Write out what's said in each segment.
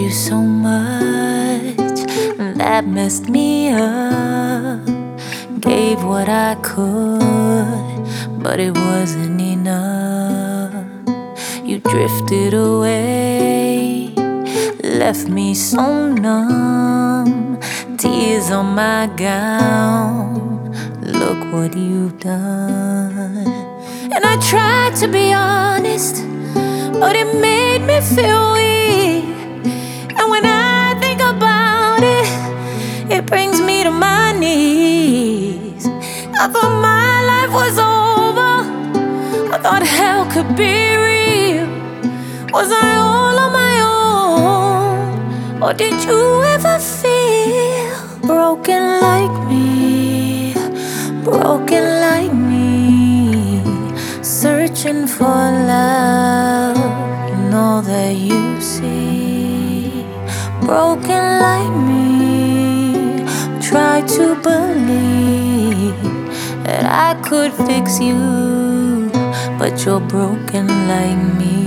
you so much, that messed me up. Gave what I could, but it wasn't enough. You drifted away, left me so numb. Tears on my gown, look what you've done. And I tried to be honest, but it made me feel weak. And when I think about it, it brings me to my knees. I thought my life was over, I thought hell could be real. Was I all on my own, or did you ever feel broken like me? Broken like me, searching for love in all that you see. Broken like me, try to believe that I could fix you, but you're broken like me.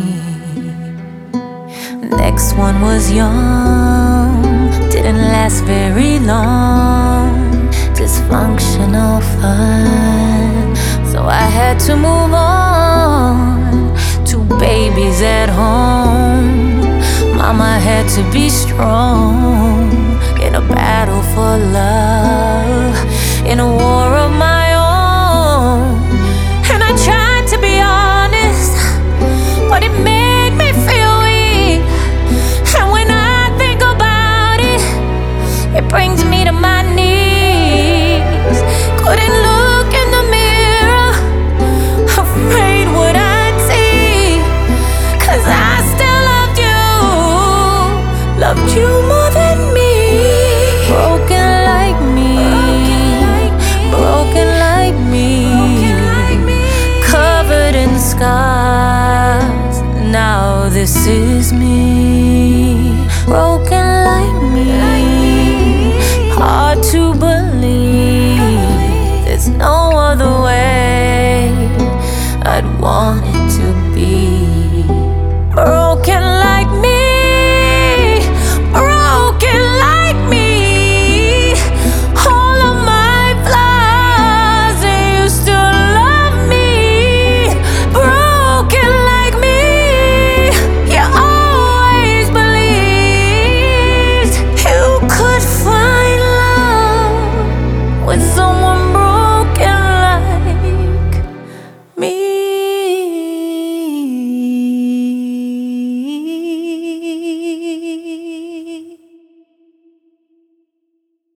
Next one was young, didn't last very long. Dysfunctional fun, so I had to move on. 2 babies at home, mama had to be strong. In a battle for love, in a war of my own. And I tried to be honest, but it made me feel weak. And when I think about it, it brings me to my knees. Couldn't look in the mirror, afraid what I'd see. 'Cause I still loved you more than me. Broken like me, broken like me, covered in scars. Now this is me. Broken like me, hard to believe. There's no other way I'd want it to be. Broken like me, broken like me. All of my flaws, and you still love me. Broken like me, you always believed you could find love with someone broken